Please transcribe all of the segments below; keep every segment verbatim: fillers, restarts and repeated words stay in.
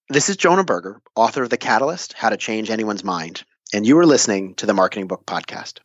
This is Jonah Berger, author of The Catalyst, How to Change Anyone's Mind, and you are listening to the Marketing Book Podcast.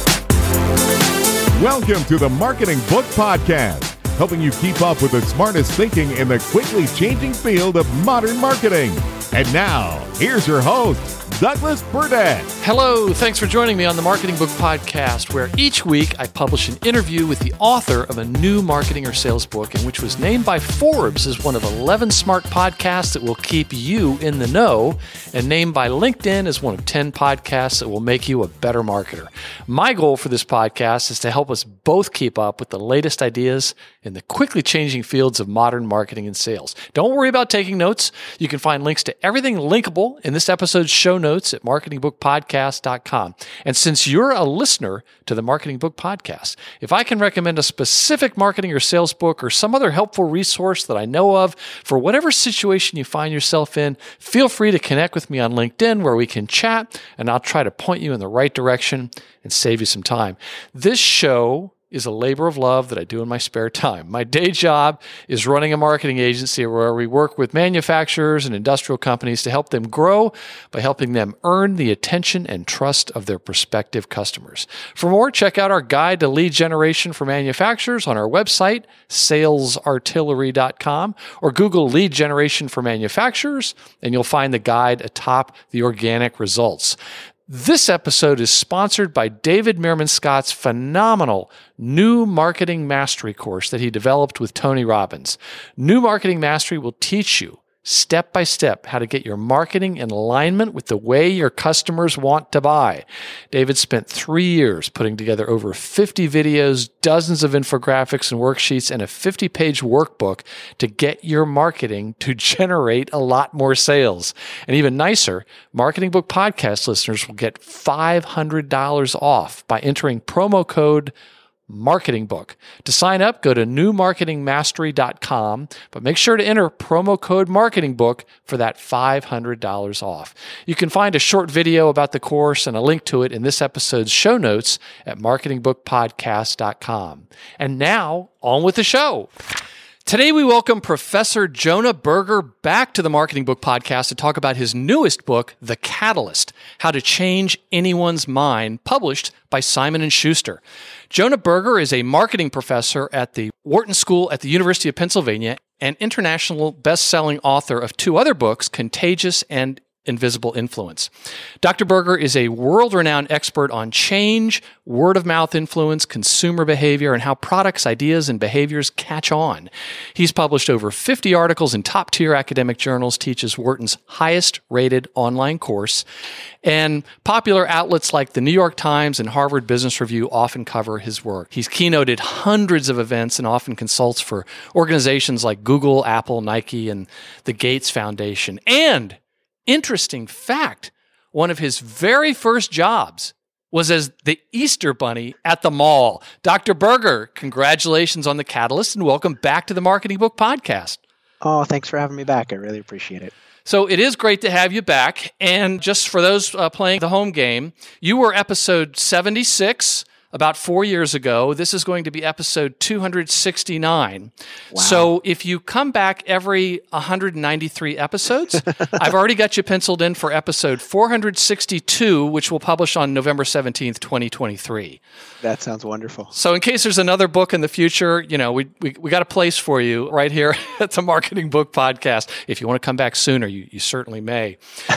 Welcome to the Marketing Book Podcast, helping you keep up with the smartest thinking in the quickly changing field of modern marketing. And now, here's your host, Douglas Burdett. Hello, thanks for joining me on the Marketing Book Podcast, where each week I publish an interview with the author of a new marketing or sales book, and which was named by Forbes as one of eleven smart podcasts that will keep you in the know, and named by LinkedIn as one of ten podcasts that will make you a better marketer. My goal for this podcast is to help us both keep up with the latest ideas in the quickly changing fields of modern marketing and sales. Don't worry about taking notes. You can find links to everything linkable in this episode's show notes at marketing book podcast dot com. And since you're a listener to the Marketing Book Podcast, if I can recommend a specific marketing or sales book or some other helpful resource that I know of for whatever situation you find yourself in, feel free to connect with me on LinkedIn where we can chat, and I'll try to point you in the right direction and save you some time. This show is a labor of love that I do in my spare time. My day job is running a marketing agency where we work with manufacturers and industrial companies to help them grow by helping them earn the attention and trust of their prospective customers. For more, check out our guide to lead generation for manufacturers on our website, sales artillery dot com, or Google lead generation for manufacturers, and you'll find the guide atop the organic results. This episode is sponsored by David Meerman Scott's phenomenal New Marketing Mastery course that he developed with Tony Robbins. New Marketing Mastery will teach you step by step how to get your marketing in alignment with the way your customers want to buy. David spent three years putting together over fifty videos, dozens of infographics and worksheets, and a fifty-page workbook to get your marketing to generate a lot more sales. And even nicer, Marketing Book Podcast listeners will get five hundred dollars off by entering promo code Marketing Book. To sign up, go to new marketing mastery dot com, but make sure to enter promo code Marketing Book for that five hundred dollars off. You can find a short video about the course and a link to it in this episode's show notes at marketing book podcast dot com. And now, on with the show. Today, we welcome Professor Jonah Berger back to the Marketing Book Podcast to talk about his newest book, The Catalyst, How to Change Anyone's Mind, published by Simon and Schuster. Jonah Berger is a marketing professor at the Wharton School at the University of Pennsylvania and international best-selling author of two other books, Contagious and Invisible Influence. Doctor Berger is a world-renowned expert on change, word-of-mouth influence, consumer behavior, and how products, ideas, and behaviors catch on. He's published over fifty articles in top-tier academic journals, teaches Wharton's highest-rated online course, and popular outlets like the New York Times and Harvard Business Review often cover his work. He's keynoted hundreds of events and often consults for organizations like Google, Apple, Nike, and the Gates Foundation. And interesting fact, one of his very first jobs was as the Easter Bunny at the mall. Doctor Berger, congratulations on The Catalyst and welcome back to the Marketing Book Podcast. Oh, thanks for having me back. I really appreciate it. So it is great to have you back. And just for those uh, playing the home game, you were episode seventy-six about four years ago. This is going to be episode two hundred sixty-nine. Wow. So if you come back every one hundred ninety-three episodes, I've already got you penciled in for episode four hundred sixty-two, which will publish on November seventeenth, twenty twenty-three. That sounds wonderful. So in case there's another book in the future, you know, we we, we got a place for you right here at the Marketing Book Podcast. If you want to come back sooner, you, you certainly may.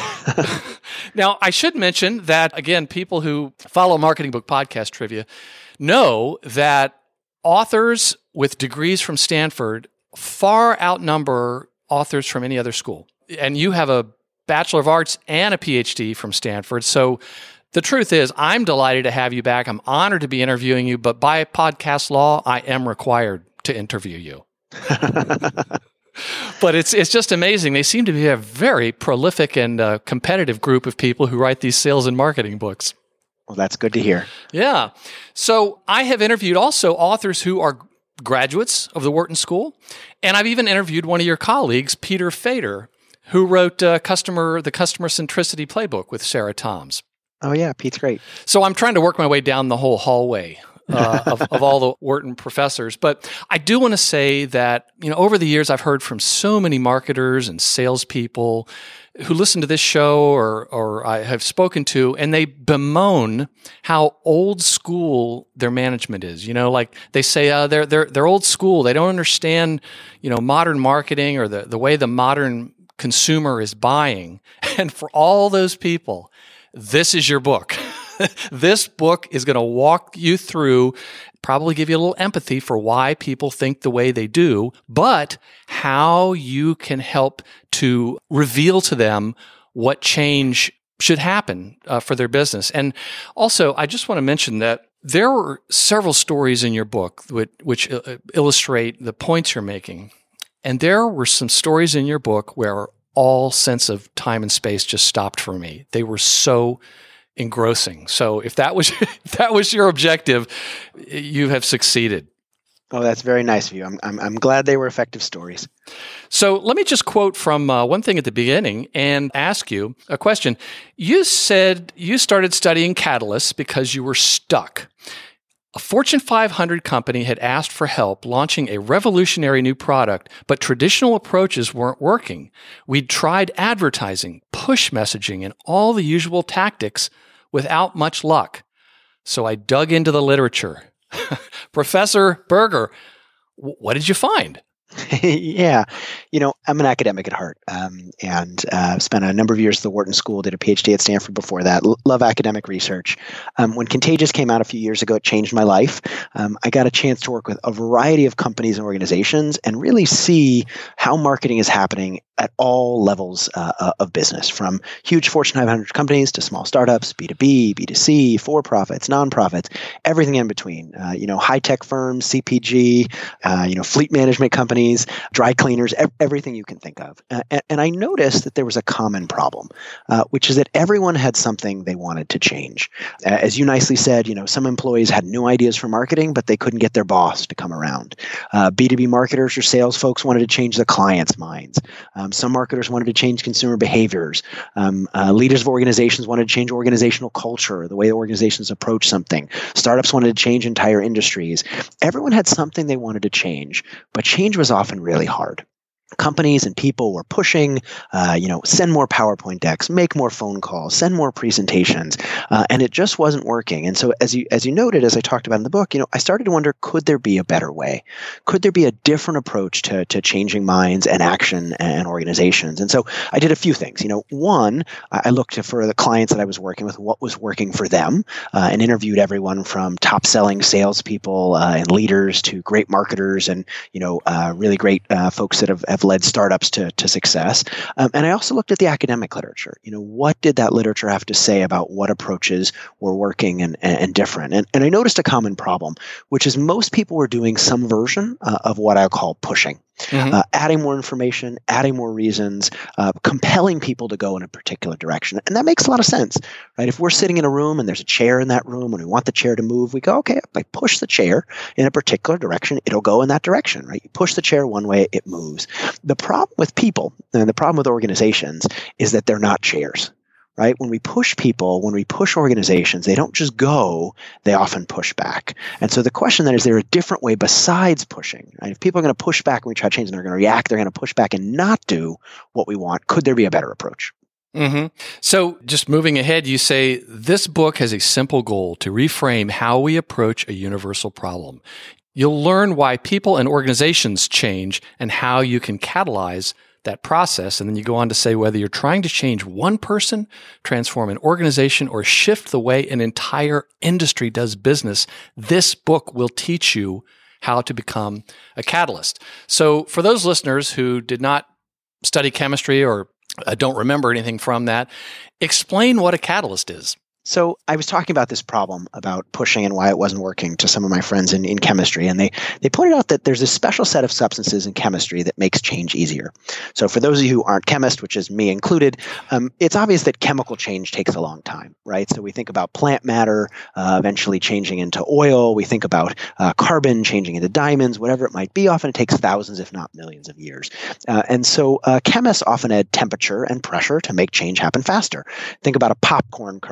Now, I should mention that, again, people who follow Marketing Book Podcast trivia know that authors with degrees from Stanford far outnumber authors from any other school. And you have a Bachelor of Arts and a P H D from Stanford. So the truth is, I'm delighted to have you back. I'm honored to be interviewing you, but by podcast law, I am required to interview you. But it's it's just amazing. They seem to be a very prolific and uh, competitive group of people who write these sales and marketing books. Well, that's good to hear. Yeah. So I have interviewed also authors who are graduates of the Wharton School, and I've even interviewed one of your colleagues, Peter Fader, who wrote uh, customer the Customer Centricity Playbook with Sarah Toms. Oh, yeah. Pete's great. So I'm trying to work my way down the whole hallway uh, of, of all the Wharton professors. But I do want to say that, you know, over the years, I've heard from so many marketers and salespeople who listen to this show or or I have spoken to, and they bemoan how old school their management is. You know, like they say uh, they're they're they're old school. They don't understand, you know, modern marketing or the the way the modern consumer is buying. And for all those people, this is your book. This book is going to walk you through, probably give you a little empathy for why people think the way they do, but how you can help to reveal to them what change should happen uh, for their business. And also, I just want to mention that there were several stories in your book which, which uh, illustrate the points you're making. And there were some stories in your book where all sense of time and space just stopped for me. They were so engrossing. So if that was if that was your objective, you have succeeded. Oh, that's very nice of you. I'm I'm, I'm glad they were effective stories. So let me just quote from uh, one thing at the beginning and ask you a question. You said you started studying catalysts because you were stuck. A Fortune five hundred company had asked for help launching a revolutionary new product, but traditional approaches weren't working. We'd tried advertising, push messaging, and all the usual tactics without much luck. So I dug into the literature. Professor Berger, what did you find? Yeah. You know, I'm an academic at heart, um, and uh, spent a number of years at the Wharton School, did a PhD at Stanford before that. L- love academic research. Um, when Contagious came out a few years ago, it changed my life. Um, I got a chance to work with a variety of companies and organizations and really see how marketing is happening at all levels uh, of business, from huge Fortune five hundred companies to small startups, B two B, B two C, for-profits, nonprofits, everything in between. Uh, you know, high-tech firms, C P G, uh, you know, fleet management companies, dry cleaners, ev- everything you can think of. Uh, and, and I noticed that there was a common problem, uh, which is that everyone had something they wanted to change. Uh, as you nicely said, you know, some employees had new ideas for marketing, but they couldn't get their boss to come around. Uh, B two B marketers or sales folks wanted to change the clients' minds. Um, some marketers wanted to change consumer behaviors. Um, uh, leaders of organizations wanted to change organizational culture, the way organizations approach something. Startups wanted to change entire industries. Everyone had something they wanted to change, but change was often really hard. Companies and people were pushing, uh, you know, send more PowerPoint decks, make more phone calls, send more presentations, uh, and it just wasn't working. And so, as you as you noted, as I talked about in the book, you know, I started to wonder: could there be a better way? Could there be a different approach to to changing minds and action and organizations? And so, I did a few things. You know, one, I looked for the clients that I was working with, what was working for them, uh, and interviewed everyone from top-selling salespeople uh, and leaders to great marketers and you know, uh, really great uh, folks that have have led startups to, to success. Um, and I also looked at the academic literature. You know, what did that literature have to say about what approaches were working and, and, and different? And, and I noticed a common problem, which is most people were doing some version uh, of what I call pushing. Mm-hmm. Uh, adding more information, adding more reasons, uh, compelling people to go in a particular direction. And that makes a lot of sense, right? If we're sitting in a room and there's a chair in that room and we want the chair to move, we go, okay, if I push the chair in a particular direction, it'll go in that direction, right? You push the chair one way, it moves. The problem with people and the problem with organizations is that they're not chairs. Right? When we push people, when we push organizations, they don't just go, they often push back. And so the question then is, there a different way besides pushing? Right? If people are going to push back when we try to change, and they're going to react, they're going to push back and not do what we want. Could there be a better approach? Mm-hmm. So just moving ahead, you say this book has a simple goal to reframe how we approach a universal problem. You'll learn why people and organizations change and how you can catalyze that process. And then you go on to say whether you're trying to change one person, transform an organization, or shift the way an entire industry does business, this book will teach you how to become a catalyst. So for those listeners who did not study chemistry or uh, don't remember anything from that, explain what a catalyst is. So I was talking about this problem about pushing and why it wasn't working to some of my friends in, in chemistry, and they they pointed out that there's a special set of substances in chemistry that makes change easier. So for those of you who aren't chemists, which is me included, um, it's obvious that chemical change takes a long time, right? So we think about plant matter uh, eventually changing into oil. We think about uh, carbon changing into diamonds, whatever it might be. Often it takes thousands, if not millions of years. Uh, and so uh, chemists often add temperature and pressure to make change happen faster. Think about a popcorn kernel, for example.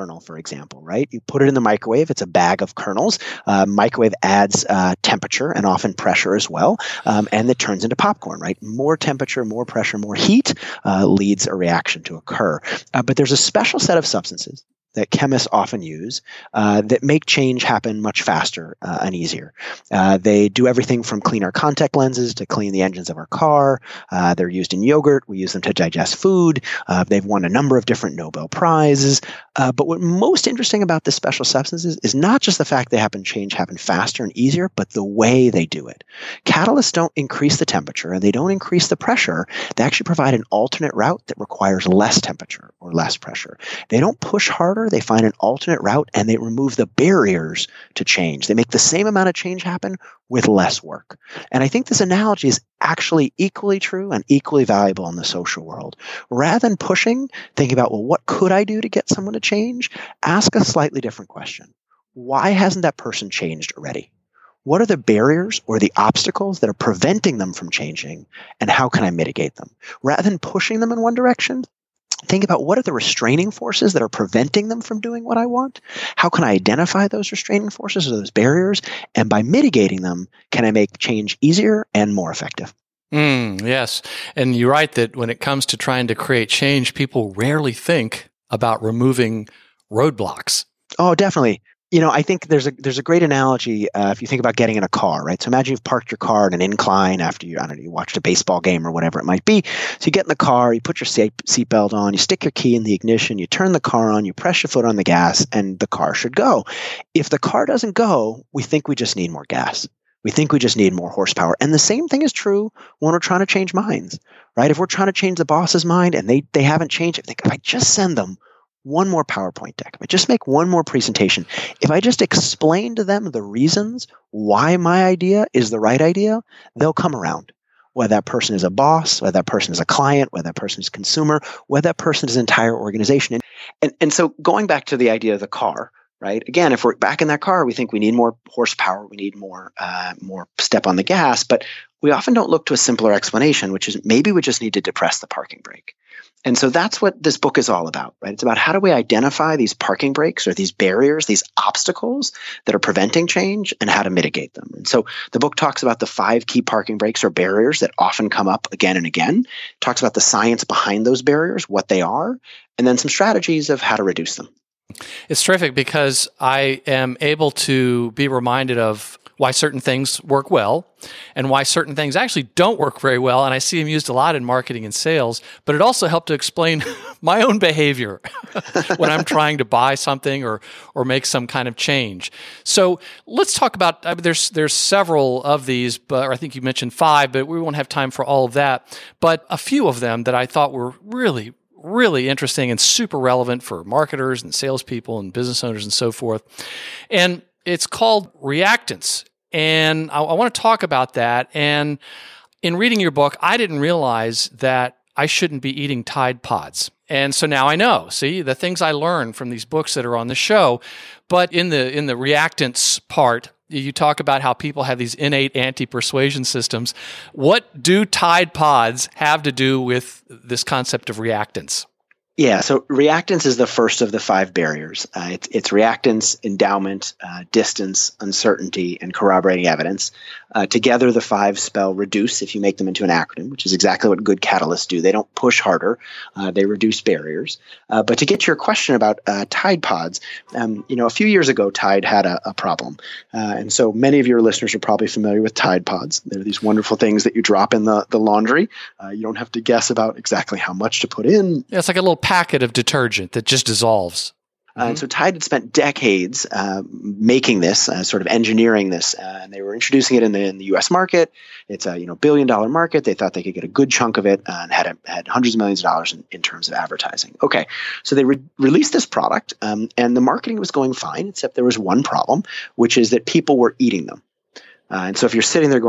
example, right? You put it in the microwave. It's a bag of kernels. Uh, microwave adds uh, temperature and often pressure as well, um, and it turns into popcorn, right? More temperature, more pressure, more heat uh, leads a reaction to occur. Uh, but there's a special set of substances that chemists often use uh, that make change happen much faster uh, and easier. Uh, they do everything from clean our contact lenses to clean the engines of our car. Uh, they're used in yogurt. We use them to digest food. Uh, they've won a number of different Nobel Prizes. Uh, but what most interesting about this special substances is not just the fact they happen change happen faster and easier, but the way they do it. Catalysts don't increase the temperature and they don't increase the pressure. They actually provide an alternate route that requires less temperature or less pressure. They don't push harder. They find an alternate route and they remove the barriers to change. They make the same amount of change happen with less work. And I think this analogy is actually equally true and equally valuable in the social world. Rather than pushing, thinking about, well, what could I do to get someone to change? Ask a slightly different question. Why hasn't that person changed already? What are the barriers or the obstacles that are preventing them from changing, and how can I mitigate them? Rather than pushing them in one direction, think about what are the restraining forces that are preventing them from doing what I want? How can I identify those restraining forces or those barriers? And by mitigating them, can I make change easier and more effective? Mm, yes. And you're right that when it comes to trying to create change, people rarely think about removing roadblocks. Oh, definitely. You know, I think there's a there's a great analogy uh, if you think about getting in a car, right? So imagine you've parked your car in an incline after you, I don't know, you watched a baseball game or whatever it might be. So you get in the car, you put your seat seatbelt on, you stick your key in the ignition, you turn the car on, you press your foot on the gas, and the car should go. If the car doesn't go, we think we just need more gas. We think we just need more horsepower. And the same thing is true when we're trying to change minds, right? If we're trying to change the boss's mind and they they haven't changed it, think if I just send them one more PowerPoint deck, if I just make one more presentation, if I just explain to them the reasons why my idea is the right idea, they'll come around. Whether that person is a boss, whether that person is a client, whether that person is a consumer, whether that person is an entire organization. And, and, and so going back to the idea of the car, right? Again, if we're back in that car, we think we need more horsepower, we need more, uh, more step on the gas, but we often don't look to a simpler explanation, which is maybe we just need to depress the parking brake. And so that's what this book is all about, right? It's about how do we identify these parking brakes or these barriers, these obstacles that are preventing change and how to mitigate them. And so the book talks about the five key parking brakes or barriers that often come up again and again. It talks about the science behind those barriers, what they are, and then some strategies of how to reduce them. It's terrific because I am able to be reminded of why certain things work well and why certain things actually don't work very well. And I see them used a lot in marketing and sales, but it also helped to explain my own behavior when I'm trying to buy something or or make some kind of change. So let's talk about, I mean, there's there's several of these, but or I think you mentioned five, but we won't have time for all of that. But a few of them that I thought were really really interesting and super relevant for marketers and salespeople and business owners and so forth. And it's called reactance. And I, I want to talk about that. And in reading your book, I didn't realize that I shouldn't be eating Tide Pods. And so now I know, see, the things I learned from these books that are on the show. But in the in the reactance part, you talk about how people have these innate anti-persuasion systems. What do Tide Pods have to do with this concept of reactance? Yeah, so reactance is the first of the five barriers. Uh, it's, it's reactance, endowment, uh, distance, uncertainty, and corroborating evidence. Uh, together, the five spell reduce if you make them into an acronym, which is exactly what good catalysts do. They don't push harder. Uh, they reduce barriers. Uh, but to get to your question about uh, Tide Pods, um, you know, a few years ago, Tide had a, a problem. Uh, and so many of your listeners are probably familiar with Tide Pods. They're these wonderful things that you drop in the, the laundry. Uh, you don't have to guess about exactly how much to put in. Yeah, it's like a little packet of detergent that just dissolves. Uh, and so Tide had spent decades uh, making this, uh, sort of engineering this, uh, and they were introducing it in the, in the U S market. It's a you know billion dollar market. They thought they could get a good chunk of it uh, and had a, had hundreds of millions of dollars in, in terms of advertising. Okay, so they re- released this product, um, and the marketing was going fine, except there was one problem, which is that people were eating them. Uh, and so if you're sitting there going,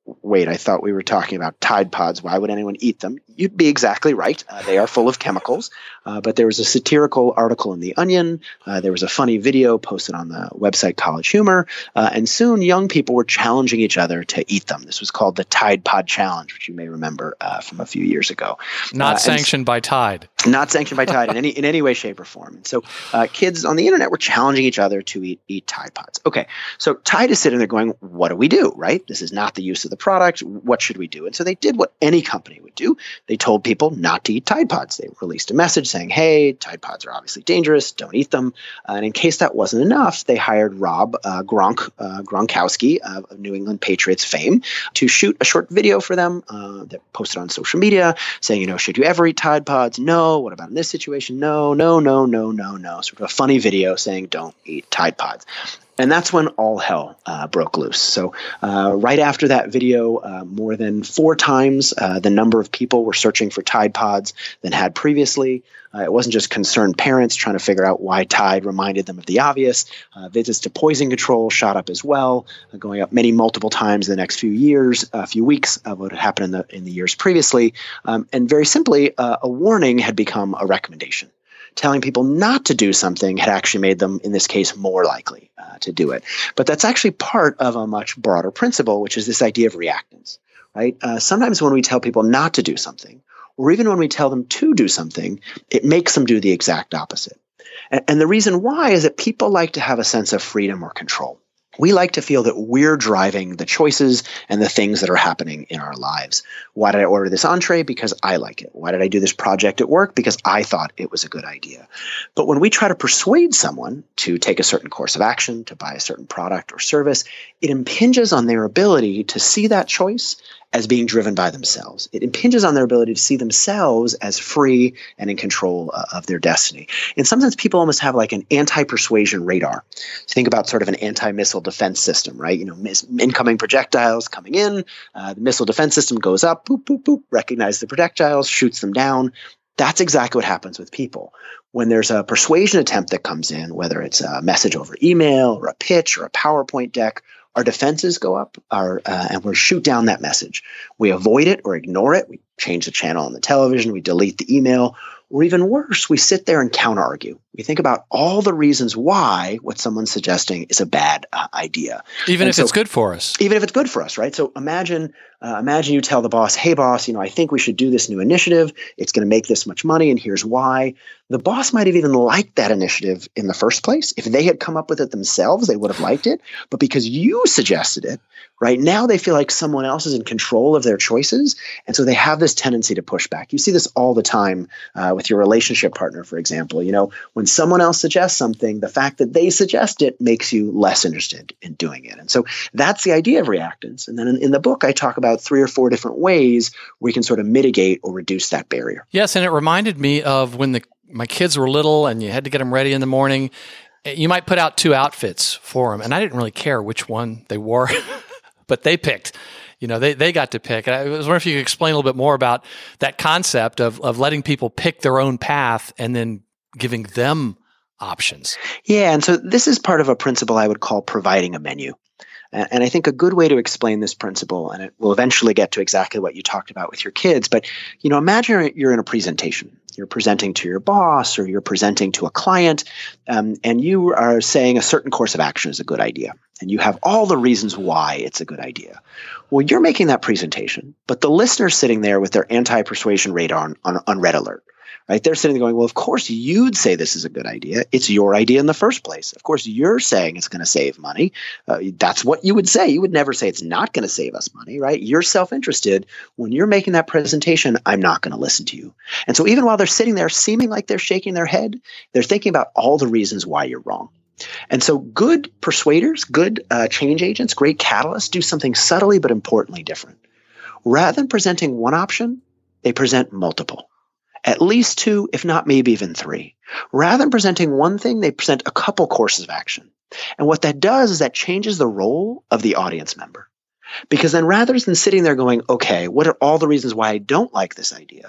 wait, I thought we were talking about Tide Pods. Why would anyone eat them? You'd be exactly right. Uh, they are full of chemicals. Uh, but there was a satirical article in The Onion. Uh, there was a funny video posted on the website College Humor. Uh, and soon young people were challenging each other to eat them. This was called the Tide Pod Challenge, which you may remember uh, from a few years ago. Not uh, sanctioned by Tide. Not sanctioned by Tide in any in any way, shape, or form. And so uh, kids on the internet were challenging each other to eat eat Tide Pods. Okay, so Tide is sitting there going, what do we do, right? This is not the use of the product. What should we do? And so they did what any company would do. They told people not to eat Tide Pods. They released a message saying, hey, Tide Pods are obviously dangerous. Don't eat them. Uh, and in case that wasn't enough, they hired Rob uh, Gronk, uh, Gronkowski uh, of New England Patriots fame to shoot a short video for them uh, that posted on social media saying, you know, should you ever eat Tide Pods? No. What about in this situation? No, no, no, no, no, no. Sort of a funny video saying don't eat Tide Pods. And that's when all hell uh, broke loose. So uh, right after that video, uh, more than four times uh, the number of people were searching for Tide Pods than had previously. Uh, it wasn't just concerned parents trying to figure out why Tide reminded them of the obvious. Uh, visits to poison control shot up as well, uh, going up many multiple times in the next few years, a uh, few weeks of what had happened in the in the years previously. Um, and very simply, uh, a warning had become a recommendation. Telling people not to do something had actually made them, in this case, more likely uh, to do it. But that's actually part of a much broader principle, which is this idea of reactance, right? Uh, sometimes when we tell people not to do something, or even when we tell them to do something, it makes them do the exact opposite. And, and the reason why is that people like to have a sense of freedom or control. We like to feel that we're driving the choices and the things that are happening in our lives. Why did I order this entree? Because I like it. Why did I do this project at work? Because I thought it was a good idea. But when we try to persuade someone to take a certain course of action, to buy a certain product or service, it impinges on their ability to see that choice as being driven by themselves. It impinges on their ability to see themselves as free and in control uh, of their destiny. In some sense, people almost have like an anti-persuasion radar. So think about sort of an anti-missile defense system, right? You know, mis- incoming projectiles coming in, uh, the missile defense system goes up, boop, boop, boop, recognizes the projectiles, shoots them down. That's exactly what happens with people. When there's a persuasion attempt that comes in, whether it's a message over email or a pitch or a PowerPoint deck, our defenses go up, our, uh, and we shoot down that message. We avoid it or ignore it. We change the channel on the television. We delete the email. Or even worse, we sit there and counter-argue. We think about all the reasons why what someone's suggesting is a bad uh, idea. Even and if so, it's good for us. Even if it's good for us, right? So imagine uh, imagine you tell the boss, hey, boss, you know, I think we should do this new initiative. It's going to make this much money, and here's why. The boss might have even liked that initiative in the first place. If they had come up with it themselves, they would have liked it. But because you suggested it, right now they feel like someone else is in control of their choices. And so they have this tendency to push back. You see this all the time uh, with your relationship partner, for example. You know, when someone else suggests something, the fact that they suggest it makes you less interested in doing it. And so that's the idea of reactance. And then in, in the book, I talk about three or four different ways we can sort of mitigate or reduce that barrier. Yes, and it reminded me of when the my kids were little and you had to get them ready in the morning. You might put out two outfits for them, and I didn't really care which one they wore, but they picked. You know, they, they got to pick. And I was wondering if you could explain a little bit more about that concept of, of letting people pick their own path and then giving them options. Yeah, and so this is part of a principle I would call providing a menu. And I think a good way to explain this principle, and it will eventually get to exactly what you talked about with your kids, but you know, imagine you're in a presentation. You're presenting to your boss or you're presenting to a client, um, and you are saying a certain course of action is a good idea. And you have all the reasons why it's a good idea. Well, you're making that presentation, but the listener's sitting there with their anti-persuasion radar on, on, on red alert. Right? They're sitting there going, well, of course you'd say this is a good idea. It's your idea in the first place. Of course, you're saying it's going to save money. Uh, that's what you would say. You would never say it's not going to save us money, right? You're self-interested. When you're making that presentation, I'm not going to listen to you. And so even while they're sitting there seeming like they're shaking their head, they're thinking about all the reasons why you're wrong. And so good persuaders, good uh, change agents, great catalysts do something subtly but importantly different. Rather than presenting one option, they present multiple. At least two, if not maybe even three. Rather than presenting one thing, they present a couple courses of action. And what that does is that changes the role of the audience member. Because then rather than sitting there going, okay, what are all the reasons why I don't like this idea?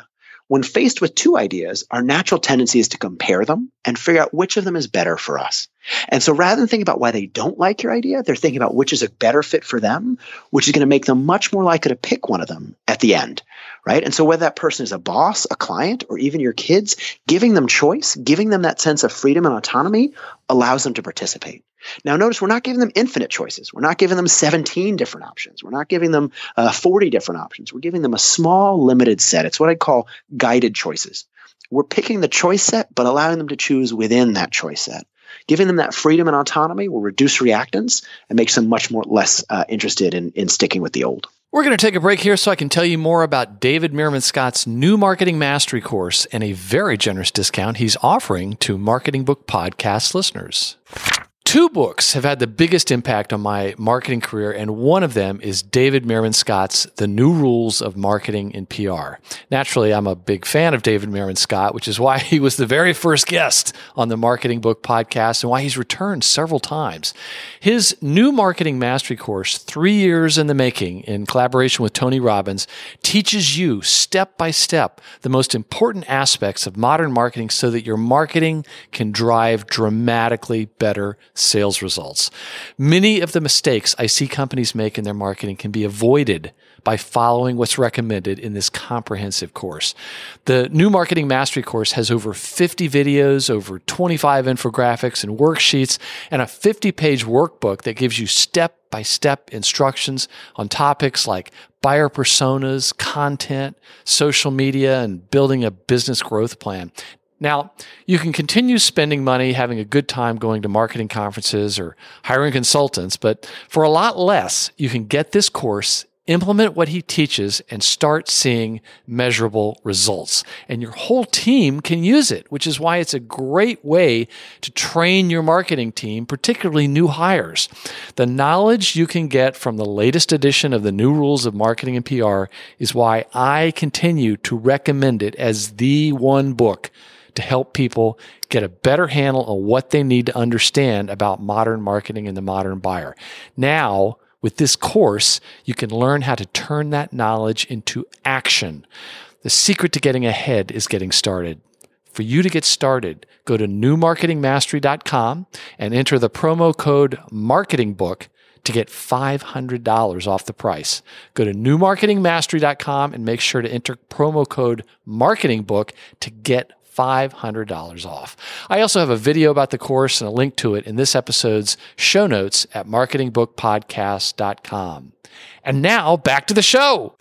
When faced with two ideas, our natural tendency is to compare them and figure out which of them is better for us. And so rather than thinking about why they don't like your idea, they're thinking about which is a better fit for them, which is going to make them much more likely to pick one of them at the end, right? And so whether that person is a boss, a client, or even your kids, giving them choice, giving them that sense of freedom and autonomy allows them to participate. Now, notice we're not giving them infinite choices. We're not giving them seventeen different options. We're not giving them uh, forty different options. We're giving them a small, limited set. It's what I call guided choices. We're picking the choice set, but allowing them to choose within that choice set. Giving them that freedom and autonomy will reduce reactance and makes them much more less uh, interested in, in sticking with the old. We're going to take a break here so I can tell you more about David Meerman Scott's new Marketing Mastery course and a very generous discount he's offering to Marketing Book Podcast listeners. Two books have had the biggest impact on my marketing career, and one of them is David Meerman Scott's The New Rules of Marketing and P R. Naturally, I'm a big fan of David Meerman Scott, which is why he was the very first guest on the Marketing Book Podcast and why he's returned several times. His new Marketing Mastery course, three years in the making, in collaboration with Tony Robbins, teaches you step by step the most important aspects of modern marketing so that your marketing can drive dramatically better sales results. Many of the mistakes I see companies make in their marketing can be avoided by following what's recommended in this comprehensive course. The new Marketing Mastery course has over fifty videos, over twenty-five infographics and worksheets, and a fifty-page workbook that gives you step-by-step instructions on topics like buyer personas, content, social media, and building a business growth plan. Now, you can continue spending money, having a good time going to marketing conferences or hiring consultants, but for a lot less, you can get this course, implement what he teaches, and start seeing measurable results. And your whole team can use it, which is why it's a great way to train your marketing team, particularly new hires. The knowledge you can get from the latest edition of the New Rules of Marketing and P R is why I continue to recommend it as the one book to help people get a better handle on what they need to understand about modern marketing and the modern buyer. Now, with this course, you can learn how to turn that knowledge into action. The secret to getting ahead is getting started. For you to get started, go to new marketing mastery dot com and enter the promo code MARKETINGBOOK to get five hundred dollars off the price. Go to new marketing mastery dot com and make sure to enter promo code MARKETINGBOOK to get five hundred dollars off. I also have a video about the course and a link to it in this episode's show notes at marketing book podcast dot com. And now back to the show.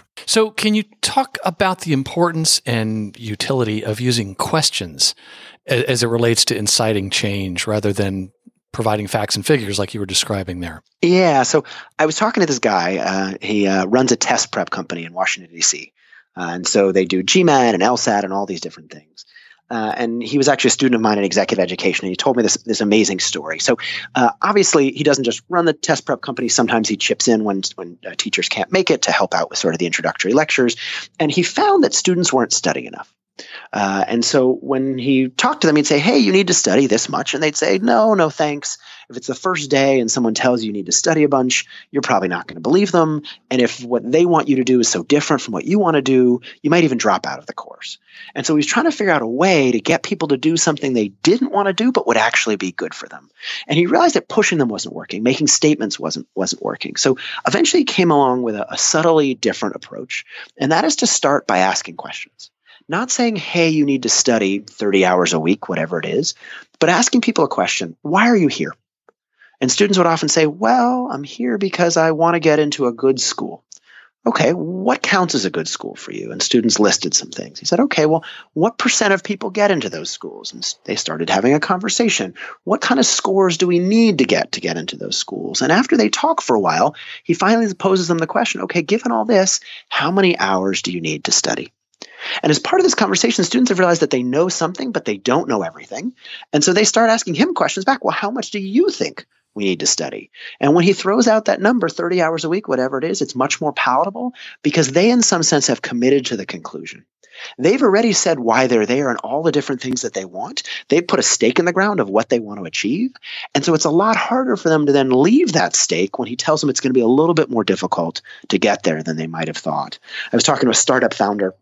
So can you talk about the importance and utility of using questions as it relates to inciting change rather than providing facts and figures like you were describing there? Yeah. So I was talking to this guy. Uh, he uh, runs a test prep company in Washington, D C. Uh, and so they do GMAT and LSAT and all these different things. Uh, and he was actually a student of mine in executive education, and he told me this this amazing story. So uh, obviously, he doesn't just run the test prep company. Sometimes he chips in when when uh, teachers can't make it to help out with sort of the introductory lectures. And he found that students weren't studying enough. Uh, and so when he talked to them, he'd say, hey, you need to study this much. And they'd say, no, no, thanks. If it's the first day and someone tells you you need to study a bunch, you're probably not going to believe them. And if what they want you to do is so different from what you want to do, you might even drop out of the course. And so he's trying to figure out a way to get people to do something they didn't want to do, but would actually be good for them. And he realized that pushing them wasn't working, making statements wasn't wasn't working. So eventually he came along with a, a subtly different approach. And that is to start by asking questions. Not saying, hey, you need to study thirty hours a week, whatever it is, but asking people a question. Why are you here? And students would often say, well, I'm here because I want to get into a good school. Okay, what counts as a good school for you? And students listed some things. He said, okay, well, what percent of people get into those schools? And they started having a conversation. What kind of scores do we need to get to get into those schools? And after they talk for a while, he finally poses them the question, okay, given all this, how many hours do you need to study? And as part of this conversation, students have realized that they know something, but they don't know everything. And so they start asking him questions back. Well, how much do you think we need to study? And when he throws out that number, thirty hours a week, whatever it is, it's much more palatable because they, in some sense, have committed to the conclusion. They've already said why they're there and all the different things that they want. They've put a stake in the ground of what they want to achieve. And so it's a lot harder for them to then leave that stake when he tells them it's going to be a little bit more difficult to get there than they might have thought. I was talking to a startup founder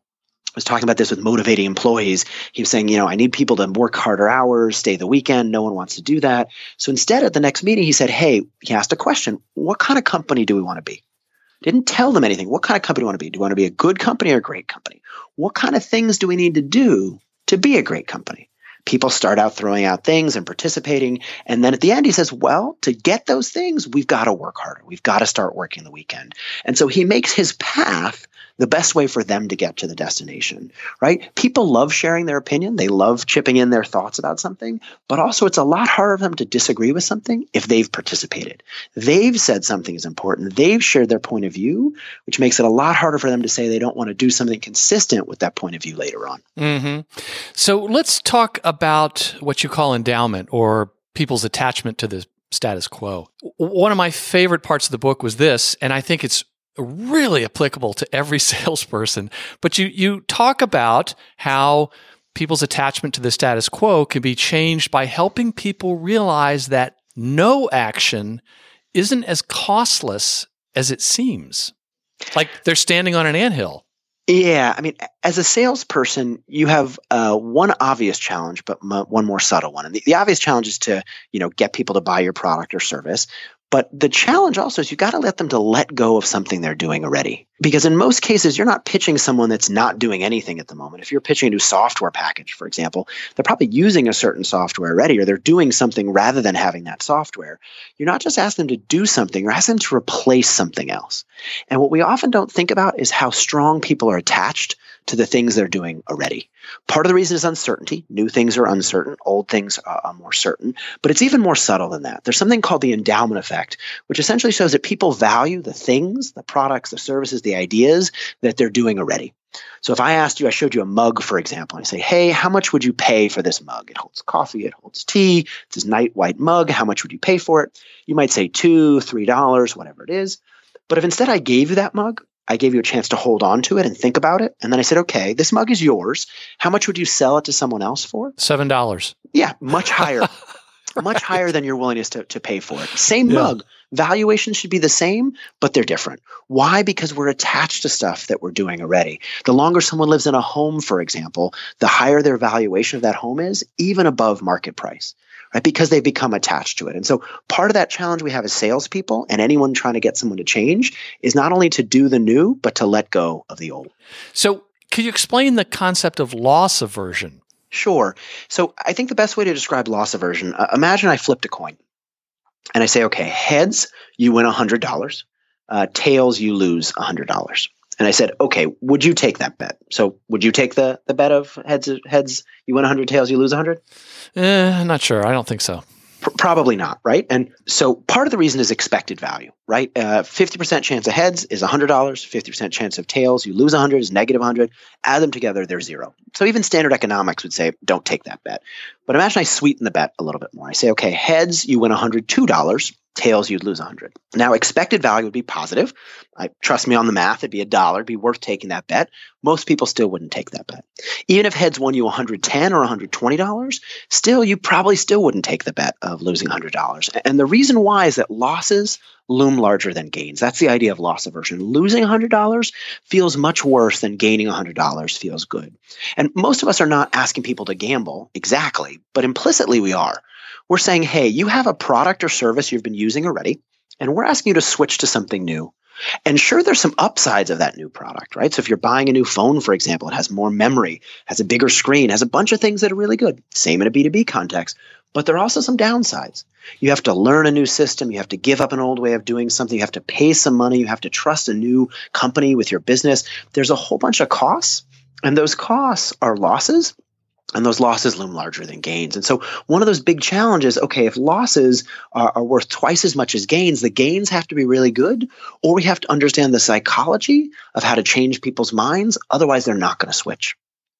was talking about this with motivating employees. He was saying, you know, I need people to work harder hours, stay the weekend. No one wants to do that. So instead, at the next meeting, he said, hey, he asked a question. What kind of company do we want to be? Didn't tell them anything. What kind of company do we want to be? Do we want to be a good company or a great company? What kind of things do we need to do to be a great company? People start out throwing out things and participating. And then at the end, he says, well, to get those things, we've got to work harder. We've got to start working the weekend. And so he makes his path the best way for them to get to the destination, right? People love sharing their opinion. They love chipping in their thoughts about something, but also it's a lot harder for them to disagree with something if they've participated. They've said something is important. They've shared their point of view, which makes it a lot harder for them to say they don't want to do something consistent with that point of view later on. Mm-hmm. So let's talk about what you call endowment or people's attachment to the status quo. One of my favorite parts of the book was this, and I think it's really applicable to every salesperson. But you you talk about how people's attachment to the status quo can be changed by helping people realize that no action isn't as costless as it seems. Like they're standing on an anthill. Yeah. I mean, as a salesperson, you have uh, one obvious challenge, but m- one more subtle one. And the, the obvious challenge is to, you know, get people to buy your product or service. But the challenge also is you got to let them to let go of something they're doing already. Because in most cases, you're not pitching someone that's not doing anything at the moment. If you're pitching a new software package, for example, they're probably using a certain software already, or they're doing something rather than having that software. You're not just asking them to do something, you're asking them to replace something else. And what we often don't think about is how strong people are attached to the things they're doing already. Part of the reason is uncertainty. New things are uncertain. Old things are more certain. But it's even more subtle than that. There's something called the endowment effect, which essentially shows that people value the things, the products, the services, the ideas that they're doing already. So if I asked you, I showed you a mug, for example, and I say, hey, how much would you pay for this mug? It holds coffee, it holds tea, it's this nice white mug. How much would you pay for it? You might say two, three dollars, whatever it is. But if instead I gave you that mug, I gave you a chance to hold on to it and think about it. And then I said, okay, this mug is yours. How much would you sell it to someone else for? Seven dollars. Yeah, much higher. much higher than your willingness to, to pay for it. Same Yeah. mug. Valuations should be the same, but they're different. Why? Because we're attached to stuff that we're doing already. The longer someone lives in a home, for example, the higher their valuation of that home is, even above market price. Right? Because they've become attached to it. And so part of that challenge we have as salespeople and anyone trying to get someone to change is not only to do the new, but to let go of the old. So could you explain the concept of loss aversion? Sure. So I think the best way to describe loss aversion, uh, imagine I flipped a coin and I say, okay, heads, you win one hundred dollars. Uh, tails, you lose one hundred dollars. And I said, okay, would you take that bet? So would you take the, the bet of heads, heads, you win one hundred, tails, you lose one hundred? Eh, not sure. I don't think so. P- probably not, right? And so part of the reason is expected value, right? Uh, fifty percent chance of heads is one hundred dollars. fifty percent chance of tails, you lose one hundred, is negative one hundred. Add them together, they're zero. So even standard economics would say, don't take that bet. But imagine I sweeten the bet a little bit more. I say, okay, heads, you win one hundred two dollars. Tails, you'd lose one hundred. Now, expected value would be positive. I trust me on the math, it'd be a dollar, it'd be worth taking that bet. Most people still wouldn't take that bet. Even if heads won you one hundred ten or one hundred twenty dollars, still, you probably still wouldn't take the bet of losing one hundred dollars. And the reason why is that losses loom larger than gains. That's the idea of loss aversion. Losing one hundred dollars feels much worse than gaining one hundred dollars feels good. And most of us are not asking people to gamble exactly, but implicitly we are. We're saying, hey, you have a product or service you've been using already, and we're asking you to switch to something new. And sure, there's some upsides of that new product, right? So if you're buying a new phone, for example, it has more memory, has a bigger screen, has a bunch of things that are really good. Same in a B two B context. But there are also some downsides. You have to learn a new system. You have to give up an old way of doing something. You have to pay some money. You have to trust a new company with your business. There's a whole bunch of costs, and those costs are losses. And those losses loom larger than gains. And so one of those big challenges, okay, if losses are, are worth twice as much as gains, the gains have to be really good, or we have to understand the psychology of how to change people's minds. Otherwise, they're not going to switch.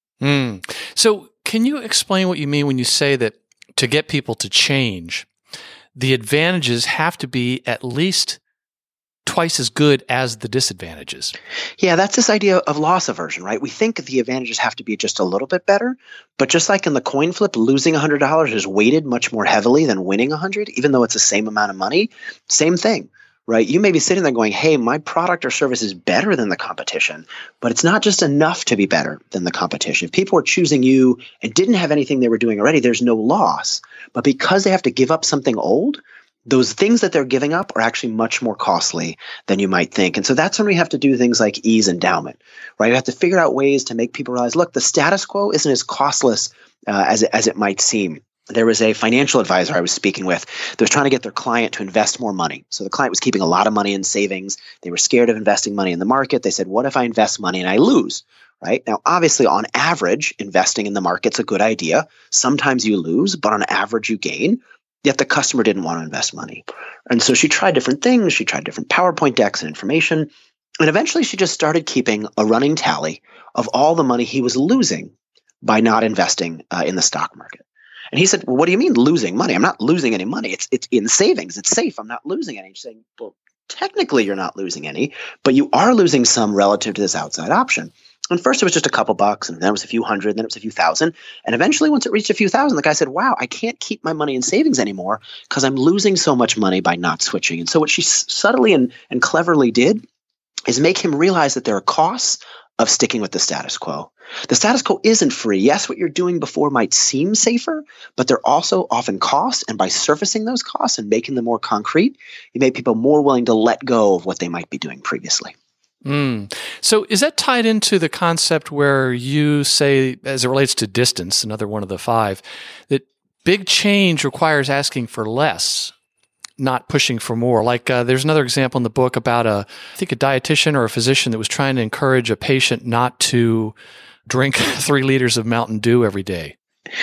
Mm. So can you explain what you mean when you say that to get people to change, the advantages have to be at least twice as good as the disadvantages? Yeah, that's this idea of loss aversion, right? We think the advantages have to be just a little bit better, but just like in the coin flip, losing one hundred dollars is weighted much more heavily than winning one hundred, even though it's the same amount of money. Same thing, right? You may be sitting there going, hey, my product or service is better than the competition, but it's not just enough to be better than the competition. If people are choosing you and didn't have anything they were doing already, there's no loss. But because they have to give up something old, those things that they're giving up are actually much more costly than you might think. And so that's when we have to do things like ease endowment, right? We have to figure out ways to make people realize, look, the status quo isn't as costless uh, as, it, as it might seem. There was a financial advisor I was speaking with that was trying to get their client to invest more money. So the client was keeping a lot of money in savings. They were scared of investing money in the market. They said, what if I invest money and I lose? Right? Now, obviously, on average, investing in the market's a good idea. Sometimes you lose, but on average, you gain. Yet the customer didn't want to invest money. And so she tried different things. She tried different PowerPoint decks and information. And eventually she just started keeping a running tally of all the money he was losing by not investing uh, in the stock market. And he said, well, what do you mean losing money? I'm not losing any money. It's it's in savings. It's safe. I'm not losing any. She's saying, well, technically you're not losing any, but you are losing some relative to this outside option. And first it was just a couple bucks, and then it was a few hundred, and then it was a few thousand. And eventually once it reached a few thousand, the guy said, wow, I can't keep my money in savings anymore because I'm losing so much money by not switching. And so what she subtly and, and cleverly did is make him realize that there are costs of sticking with the status quo. The status quo isn't free. Yes, what you're doing before might seem safer, but they're also often costs. And by surfacing those costs and making them more concrete, you make people more willing to let go of what they might be doing previously. Mm. So is that tied into the concept where you say, as it relates to distance, another one of the five, that big change requires asking for less, not pushing for more? Like uh, there's another example in the book about a, I think a dietitian or a physician that was trying to encourage a patient not to drink three liters of Mountain Dew every day.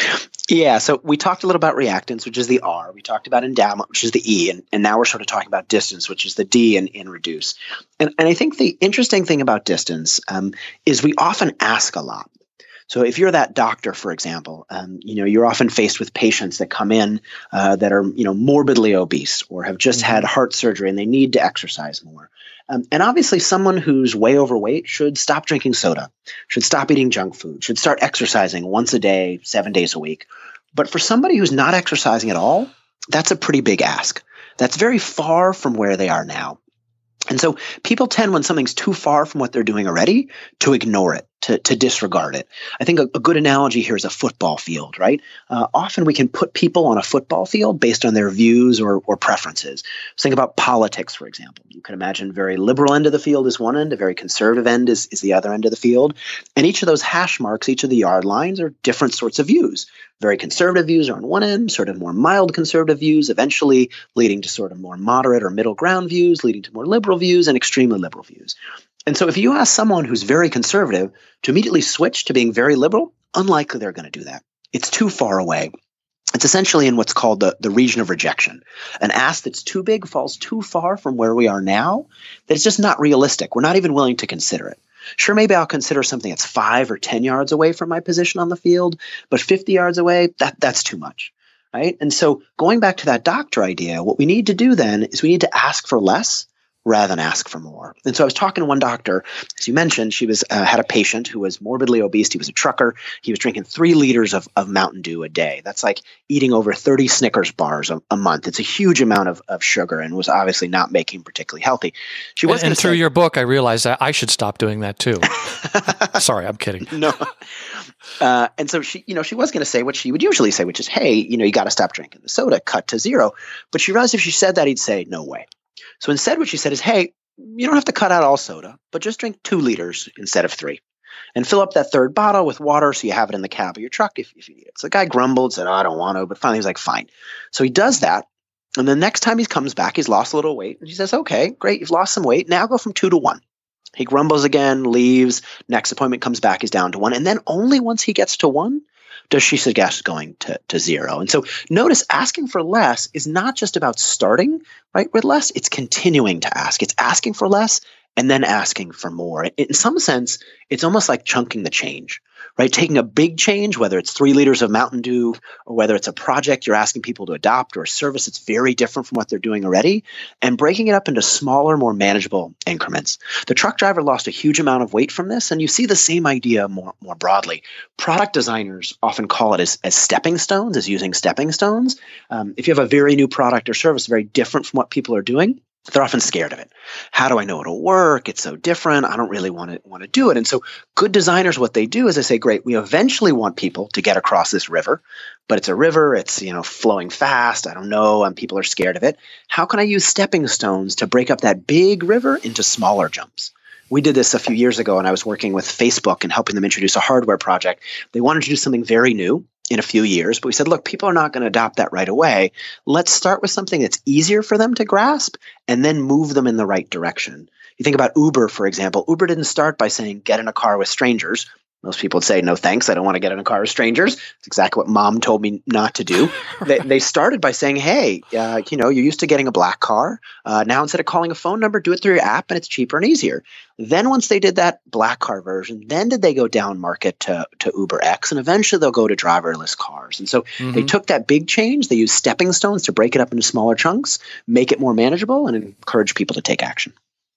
Yeah, so we talked a little about reactance, which is the R. We talked about endowment, which is the E. And, and now we're sort of talking about distance, which is the D in, in reduce. And, and I think the interesting thing about distance um, is we often ask a lot. So if you're that doctor, for example, um, you know, you're often faced with patients that come in uh, that are, you know, morbidly obese or have just mm-hmm. had heart surgery and they need to exercise more. Um, and obviously someone who's way overweight should stop drinking soda, should stop eating junk food, should start exercising once a day, seven days a week. But for somebody who's not exercising at all, that's a pretty big ask. That's very far from where they are now. And so people tend, when something's too far from what they're doing already, to ignore it, to, to disregard it. I think a, a good analogy here is a football field, right? Uh, often we can put people on a football field based on their views or, or preferences. So think about politics, for example. You can imagine a very liberal end of the field is one end, a very conservative end is, is the other end of the field. And each of those hash marks, each of the yard lines are different sorts of views. Very conservative views are on one end, sort of more mild conservative views, eventually leading to sort of more moderate or middle ground views, leading to more liberal views and extremely liberal views. And so if you ask someone who's very conservative to immediately switch to being very liberal, unlikely they're going to do that. It's too far away. It's essentially in what's called the, the region of rejection. An ask that's too big falls too far from where we are now that it's just not realistic. We're not even willing to consider it. Sure, maybe I'll consider something that's five or ten yards away from my position on the field, but fifty yards away, that that's too much, right? And so going back to that doctor idea, what we need to do then is we need to ask for less rather than ask for more. And so I was talking to one doctor, as you mentioned, she was uh, had a patient who was morbidly obese. He was a trucker. He was drinking three liters of, of Mountain Dew a day. That's like eating over thirty Snickers bars a, a month. It's a huge amount of, of sugar and was obviously not making particularly healthy. She was and, and through say, your book, I realized that I should stop doing that too. Sorry, I'm kidding. No. Uh, and so she, you know, she was going to say what she would usually say, which is, hey, you know, you got to stop drinking the soda, cut to zero. But she realized if she said that, he'd say, no way. So instead, what she said is, hey, you don't have to cut out all soda, but just drink two liters instead of three. And fill up that third bottle with water so you have it in the cab of your truck if, if you need it. So the guy grumbled, said, oh, I don't want to. But finally, he was like, fine. So he does that. And the next time he comes back, he's lost a little weight. And she says, okay, great. You've lost some weight. Now go from two to one. He grumbles again, leaves. Next appointment comes back, he's down to one. And then only once he gets to one does she suggest going to, to zero. And so notice asking for less is not just about starting right with less. It's continuing to ask. It's asking for less and then asking for more. In some sense, it's almost like chunking the change, right? Taking a big change, whether it's three liters of Mountain Dew or whether it's a project you're asking people to adopt or a service that's very different from what they're doing already, and breaking it up into smaller, more manageable increments. The truck driver lost a huge amount of weight from this, and you see the same idea more, more broadly. Product designers often call it as, as stepping stones, as using stepping stones. Um, if you have a very new product or service, very different from what people are doing, They're often scared of it. How do I know it'll work? It's so different. I don't really want to want to do it. And so good designers, what they do is they say, great, we eventually want people to get across this river, but it's a river. It's, you know, flowing fast. I don't know. And people are scared of it. How can I use stepping stones to break up that big river into smaller jumps? We did this a few years ago, and I was working with Facebook and helping them introduce a hardware project. They wanted to do something very new in a few years, but we said, look, people are not going to adopt that right away. Let's start with something that's easier for them to grasp and then move them in the right direction. You think about Uber, for example. Uber didn't start by saying, get in a car with strangers. Most people would say, no, thanks. I don't want to get in a car with strangers. It's exactly what mom told me not to do. they, they started by saying, hey, uh, you know, you're used to getting a black car. Uh, now, instead of calling a phone number, do it through your app, and it's cheaper and easier. Then once they did that black car version, then did they go down market to, to Uber X, and eventually they'll go to driverless cars. And so mm-hmm. they took that big change. They used stepping stones to break it up into smaller chunks, make it more manageable, and encourage people to take action.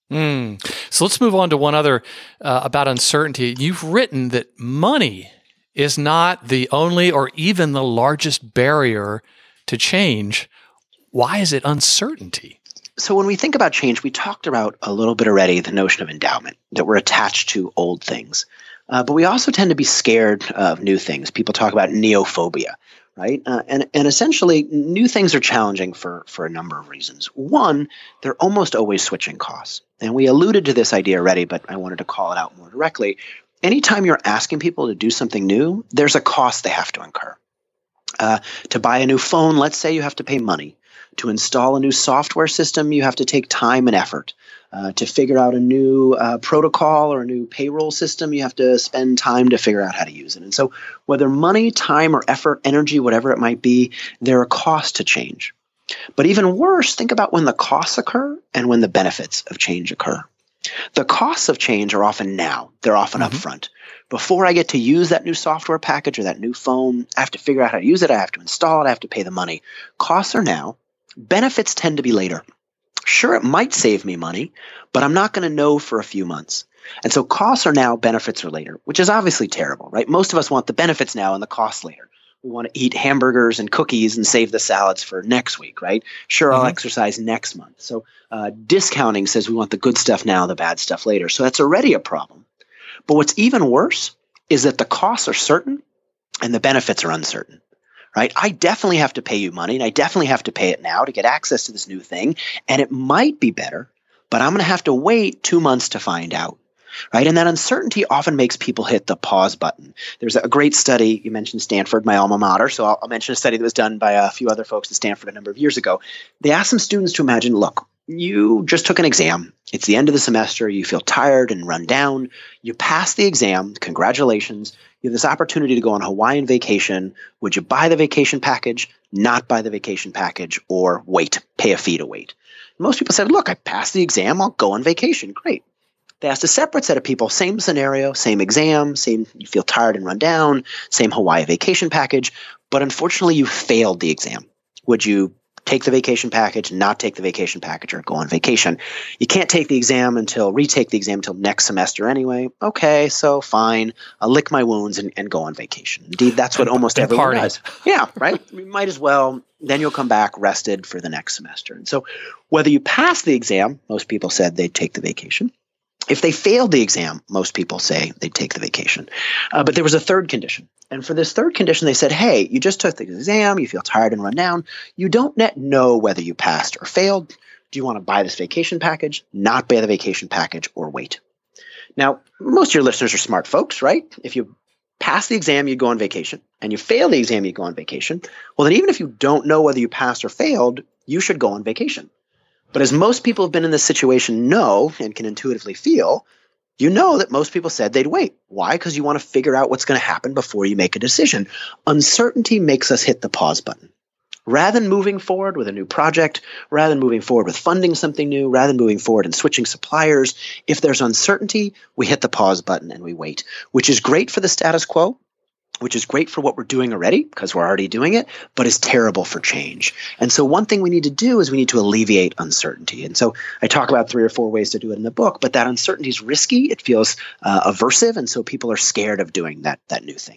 Mm. So let's move on to one other uh, about uncertainty. You've written that money is not the only or even the largest barrier to change. Why is it uncertainty? So when we think about change, we talked about a little bit already the notion of endowment, that we're attached to old things. Uh, but we also tend to be scared of new things. People talk about neophobia. Right. Uh, and, and essentially, new things are challenging for, for a number of reasons. One, they're almost always switching costs. And we alluded to this idea already, but I wanted to call it out more directly. Anytime you're asking people to do something new, there's a cost they have to incur. Uh, to buy a new phone, let's say you have to pay money. To install a new software system, you have to take time and effort. Uh, to figure out a new uh, protocol or a new payroll system, you have to spend time to figure out how to use it. And so whether money, time, or effort, energy, whatever it might be, there are costs to change. But even worse, think about when the costs occur and when the benefits of change occur. The costs of change are often now. They're often mm-hmm. upfront. Before I get to use that new software package or that new phone, I have to figure out how to use it. I have to install it. I have to pay the money. Costs are now. Benefits tend to be later. Sure, it might save me money, but I'm not going to know for a few months. And so costs are now, benefits are later, which is obviously terrible, right? Most of us want the benefits now and the costs later. We want to eat hamburgers and cookies and save the salads for next week, right? Sure, mm-hmm. I'll exercise next month. So uh, discounting says we want the good stuff now, the bad stuff later. So that's already a problem. But what's even worse is that the costs are certain and the benefits are uncertain. Right? I definitely have to pay you money, and I definitely have to pay it now to get access to this new thing. And it might be better, but I'm going to have to wait two months to find out. Right? And that uncertainty often makes people hit the pause button. There's a great study. You mentioned Stanford, my alma mater. So I'll, I'll mention a study that was done by a few other folks at Stanford a number of years ago. They asked some students to imagine, look, you just took an exam. It's the end of the semester. You feel tired and run down. You passed the exam. Congratulations. You have this opportunity to go on a Hawaiian vacation. Would you buy the vacation package, not buy the vacation package, or wait, pay a fee to wait? Most people said, look, I passed the exam. I'll go on vacation. Great. They asked a separate set of people, same scenario, same exam, same you feel tired and run down, same Hawaii vacation package, but unfortunately you failed the exam. Would you take the vacation package, not take the vacation package, or go on vacation? You can't take the exam until, retake the exam until next semester anyway. Okay, so fine. I'll lick my wounds and, and go on vacation. Indeed, that's what almost and everyone party. does. Yeah, right? You might as well. Then you'll come back rested for the next semester. And so whether you pass the exam, most people said they'd take the vacation. If they failed the exam, most people say they'd take the vacation. Uh, but there was a third condition. And for this third condition, they said, hey, you just took the exam, you feel tired and run down. You don't yet know whether you passed or failed. Do you want to buy this vacation package, not buy the vacation package, or wait? Now, most of your listeners are smart folks, right? If you pass the exam, you'd go on vacation. And you fail the exam, you'd go on vacation. Well, then even if you don't know whether you passed or failed, you should go on vacation. But as most people have been in this situation know and can intuitively feel, you know that most people said they'd wait. Why? Because you want to figure out what's going to happen before you make a decision. Uncertainty makes us hit the pause button. Rather than moving forward with a new project, rather than moving forward with funding something new, rather than moving forward and switching suppliers, if there's uncertainty, we hit the pause button and we wait, which is great for the status quo, which is great for what we're doing already because we're already doing it, but is terrible for change. And so one thing we need to do is we need to alleviate uncertainty. And so I talk about three or four ways to do it in the book, but that uncertainty is risky. It feels uh, aversive, and so people are scared of doing that, that new thing.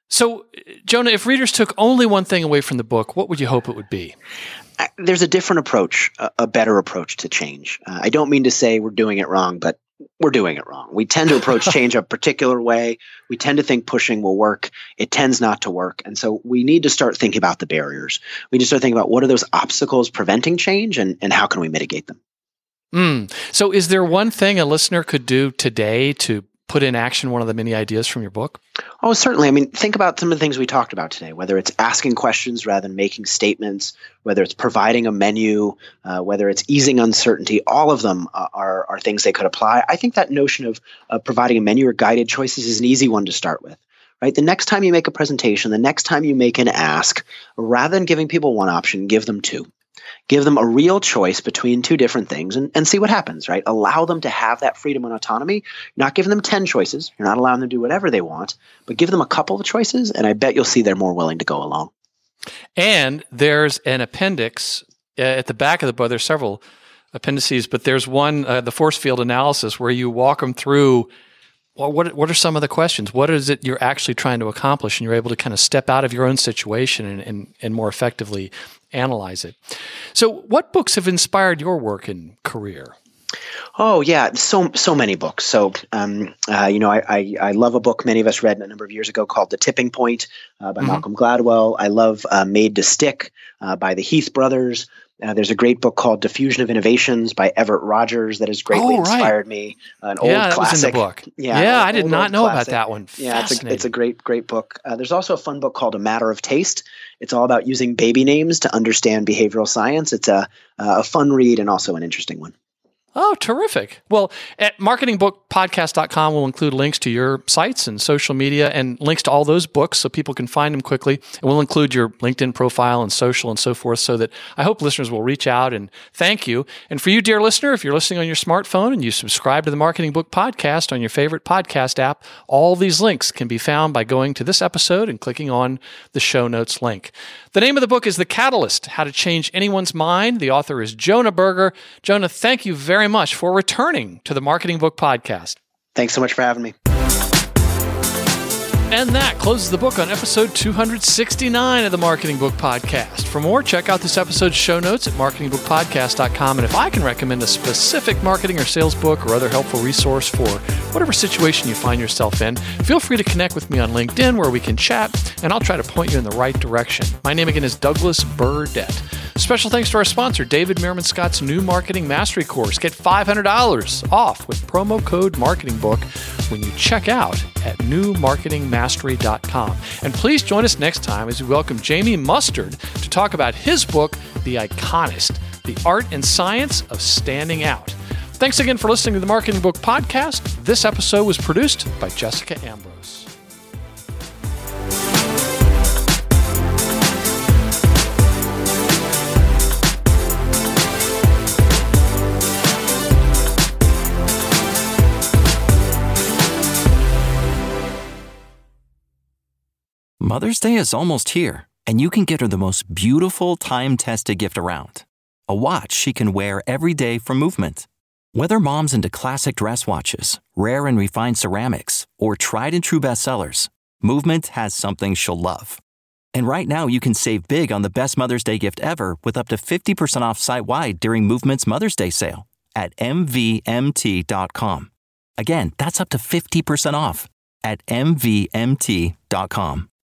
So, Jonah, if readers took only one thing away from the book, what would you hope it would be? There's a different approach, a, a better approach to change. Uh, I don't mean to say we're doing it wrong, but we're doing it wrong. We tend to approach change a particular way. We tend to think pushing will work. It tends not to work. And so we need to start thinking about the barriers. We need to start thinking about what are those obstacles preventing change, and, and how can we mitigate them? Mm. So is there one thing a listener could do today to put in action one of the many ideas from your book? Oh, certainly. I mean, think about some of the things we talked about today, whether it's asking questions rather than making statements, whether it's providing a menu, uh, whether it's easing uncertainty. All of them uh, are, are things they could apply. I think that notion of uh, providing a menu or guided choices is an easy one to start with. Right? The next time you make a presentation, the next time you make an ask, rather than giving people one option, give them two. Give them a real choice between two different things and, and see what happens, right? Allow them to have that freedom and autonomy. You're not giving them ten choices. You're not allowing them to do whatever they want, but give them a couple of choices, and I bet you'll see they're more willing to go along. And there's an appendix uh, at the back of the book. There's several appendices, but there's one, uh, the force field analysis, where you walk them through, well, what, what are some of the questions? What is it you're actually trying to accomplish? And you're able to kind of step out of your own situation and, and, and more effectively analyze it. So what books have inspired your work and career? Oh, yeah, so so many books. So, um, uh, you know, I, I I love a book many of us read a number of years ago called The Tipping Point uh, by mm-hmm. Malcolm Gladwell. I love uh, Made to Stick uh, by the Heath brothers. Uh, there's a great book called Diffusion of Innovations by Everett Rogers that has greatly oh, right. inspired me. Uh, an yeah, old that classic. Was in the book. Yeah, yeah old, I did old, not old know classic. about that one. Yeah, it's a, it's a great, great book. Uh, there's also a fun book called A Matter of Taste. It's all about using baby names to understand behavioral science. It's a, a fun read and also an interesting one. Oh, terrific. Well, at marketing book podcast dot com, we'll include links to your sites and social media and links to all those books so people can find them quickly. And we'll include your LinkedIn profile and social and so forth so that I hope listeners will reach out and thank you. And for you, dear listener, if you're listening on your smartphone and you subscribe to the Marketing Book Podcast on your favorite podcast app, all these links can be found by going to this episode and clicking on the show notes link. The name of the book is The Catalyst, How to Change Anyone's Mind. The author is Jonah Berger. Jonah, thank you very much for returning to the Marketing Book Podcast. Thanks so much for having me. And that closes the book on episode two hundred sixty-nine of the Marketing Book Podcast. For more, check out this episode's show notes at marketing book podcast dot com. And if I can recommend a specific marketing or sales book or other helpful resource for whatever situation you find yourself in, feel free to connect with me on LinkedIn where we can chat, and I'll try to point you in the right direction. My name again is Douglas Burdett. Special thanks to our sponsor, David Meerman Scott's new Marketing Mastery course. Get five hundred dollars off with promo code MarketingBook when you check out at new marketing mastery dot com. And please join us next time as we welcome Jamie Mustard to talk about his book, The Iconist, The Art and Science of Standing Out. Thanks again for listening to the Marketing Book Podcast. This episode was produced by Jessica Ambrose. Mother's Day is almost here, and you can get her the most beautiful time-tested gift around. A watch she can wear every day from Movement. Whether mom's into classic dress watches, rare and refined ceramics, or tried and true bestsellers, Movement has something she'll love. And right now you can save big on the best Mother's Day gift ever with up to fifty percent off site-wide during Movement's Mother's Day sale at M V M T dot com. Again, that's up to fifty percent off at M V M T dot com.